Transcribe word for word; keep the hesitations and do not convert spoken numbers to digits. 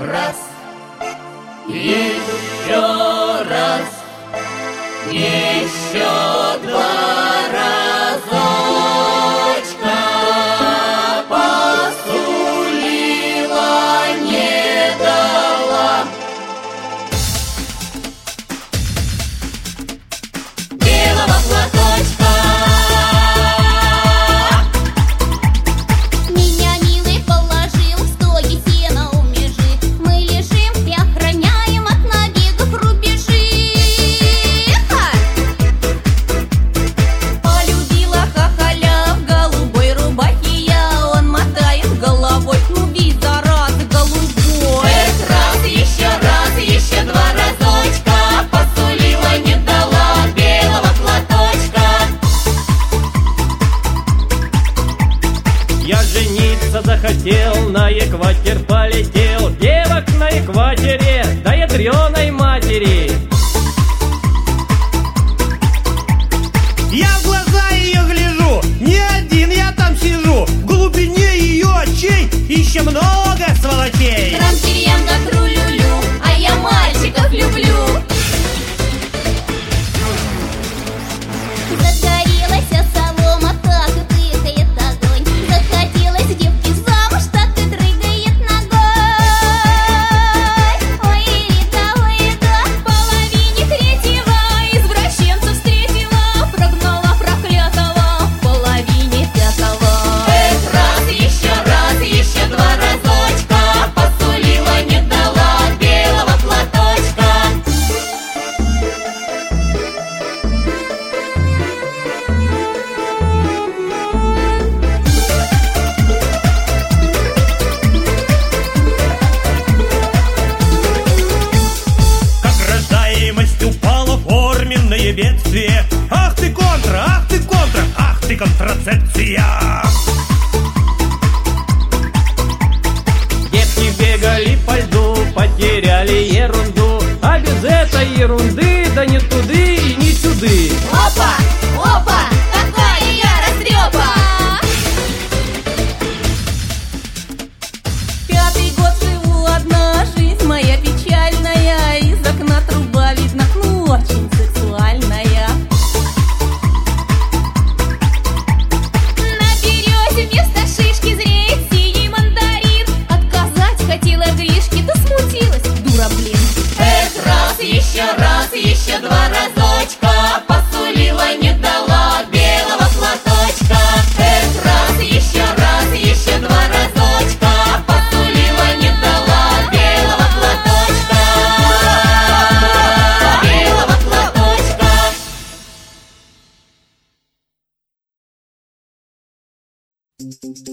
раз, еще раз, еще два разочка посулила, не дала. Белого платочка. Меня милый положил в стоге сена у межи. Мы лежим и охраняем от набегов рубежи. Полюбила хахаля в голубой рубахе я. Он мотает головой, ну вид заразы голубой. Эх, раз, еще раз, еще два разочка посулила, не дала белого платочка. Я жениться захотел, на экватер полетел. Девок на экваторе, да ядреной матери. Я в глаза ее гляжу, не один я там сижу. В глубине ее очей еще много сволочей. Трам-тирьям да тру-лю-лю, а я мальчиков люблю. Загорелась солома, так и пыхает огонь. Захотелось девки замуж, так и дрыгает ногой. Ой, Рита, ой, Рита, в половине третьего извращенца встретила, прогнала проклятого в половине пятого. Эх, раз, еще раз, еще два разочка посулила, не дала белого платочка. Как рождаемость упала, форменное бедствие. Ах ты контра, ах ты контра, ах ты контрацепция. Девки бегали по льду, потеряли ерунду. А без этой ерунды, да не туды и не сюды. Опа, опа, какая я растрепа! Пятый год живу одна, жизнь моя печальная. Из окна труба видно, ну очень сексуальная. На березе вместо шишки зреет синий мандарин. Отказать хотела Гришке, да смутилась, дура, блин. Эх, раз, еще раз, еще два разочка посулила, не дала белого платочка. Эх, раз, еще раз, еще два разочка посулила, не дала белого платочка. Белого платочка.